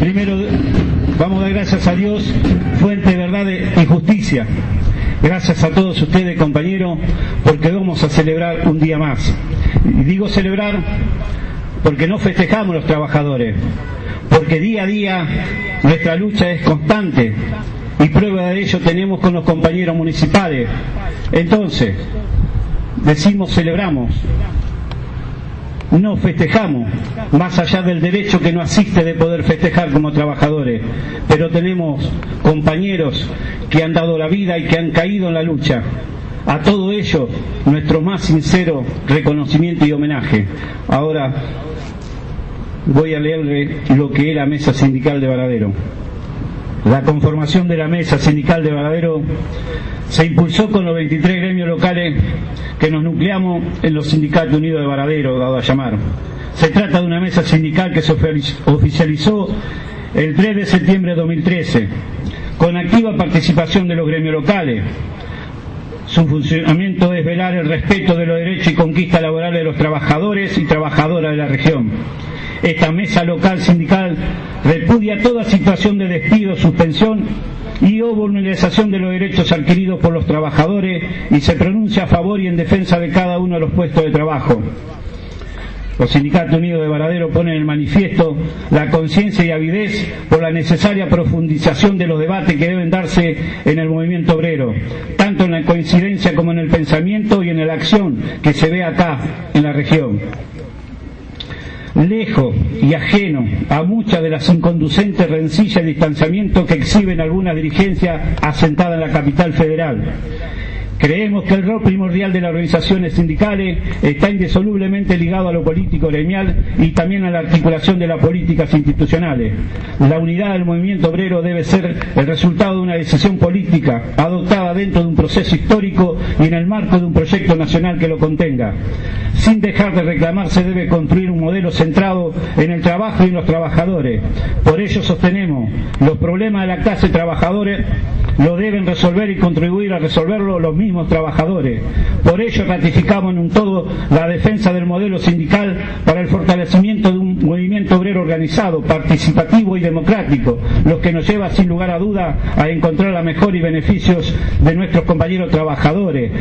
Primero, vamos a dar gracias a Dios, fuente de verdad y justicia. Gracias a todos ustedes, compañeros, porque vamos a celebrar un día más. Y digo celebrar porque no festejamos los trabajadores, porque día a día nuestra lucha es constante y prueba de ello tenemos con los compañeros municipales. Entonces, decimos celebramos, no festejamos, más allá del derecho que nos asiste de poder festejar como trabajadores, pero tenemos compañeros que han dado la vida y que han caído en la lucha. A todo ello, nuestro más sincero reconocimiento y homenaje. Ahora voy a leerle lo que es la Mesa Sindical de Varadero. La conformación de la Mesa Sindical de Varadero se impulsó con los 23 gremios locales que nos nucleamos en los Sindicatos Unidos de Varadero, dado a llamar. Se trata de una mesa sindical que se oficializó el 3 de septiembre de 2013, con activa participación de los gremios locales. Su funcionamiento es velar el respeto de los derechos y conquistas laborales de los trabajadores y trabajadoras de la región. Esta mesa local sindical repudia toda situación de despido, suspensión y o vulneración de los derechos adquiridos por los trabajadores y se pronuncia a favor y en defensa de cada uno de los puestos de trabajo. Los Sindicatos Unidos de Varadero ponen en manifiesto la conciencia y avidez por la necesaria profundización de los debates que deben darse en el movimiento obrero, tanto en la coincidencia como en el pensamiento y en la acción que se ve acá en la región. Lejos y ajeno a muchas de las inconducentes rencillas y distanciamientos que exhiben algunas dirigencias asentadas en la capital federal. Creemos que el rol primordial de las organizaciones sindicales está indisolublemente ligado a lo político gremial y también a la articulación de las políticas institucionales. La unidad del movimiento obrero debe ser el resultado de una decisión política adoptada dentro de un proceso histórico y en el marco de un proyecto nacional que lo contenga. Sin dejar de reclamar, se debe construir un modelo centrado en el trabajo y en los trabajadores. Por ello sostenemos los problemas de la clase trabajadora lo deben resolver y contribuir a resolverlo los mismos trabajadores. Por ello ratificamos en un todo la defensa del modelo sindical para el fortalecimiento de un movimiento obrero organizado, participativo y democrático, lo que nos lleva sin lugar a duda a encontrar la mejor y beneficios de nuestros compañeros trabajadores.